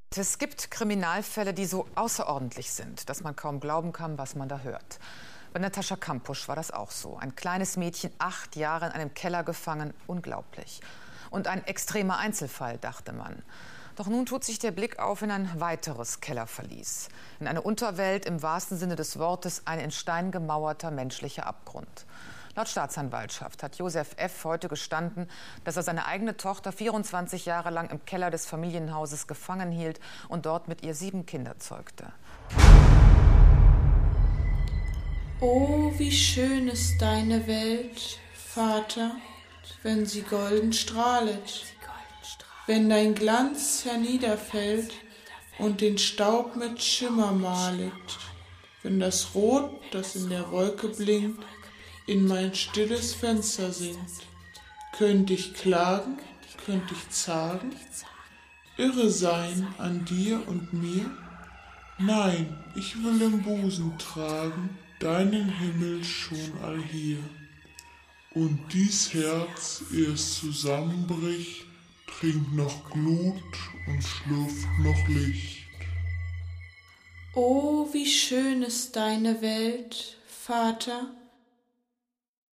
Es gibt Kriminalfälle, die so außerordentlich sind, dass man kaum glauben kann, was man da hört. Bei Natascha Kampusch war das auch so. Ein kleines Mädchen, 8 Jahre in einem Keller gefangen, unglaublich. Und ein extremer Einzelfall, dachte man. Doch nun tut sich der Blick auf in ein weiteres Kellerverlies. In eine Unterwelt im wahrsten Sinne des Wortes, ein in Stein gemauerter menschlicher Abgrund. Laut Staatsanwaltschaft hat Josef F. heute gestanden, dass er seine eigene Tochter 24 Jahre lang im Keller des Familienhauses gefangen hielt und dort mit ihr 7 Kinder zeugte. Oh, wie schön ist deine Welt, Vater, wenn sie golden strahlet, wenn dein Glanz herniederfällt und den Staub mit Schimmer malet, wenn das Rot, das in der Wolke blinkt, in mein stilles Fenster singt. Könnt ich klagen, könnt ich zagen, irre sein an dir und mir? Nein, ich will im Busen tragen deinen Himmel schon allhier. Und dies Herz, ehe es zusammenbricht, trinkt noch Glut und schlürft noch Licht. Oh, wie schön ist deine Welt, Vater,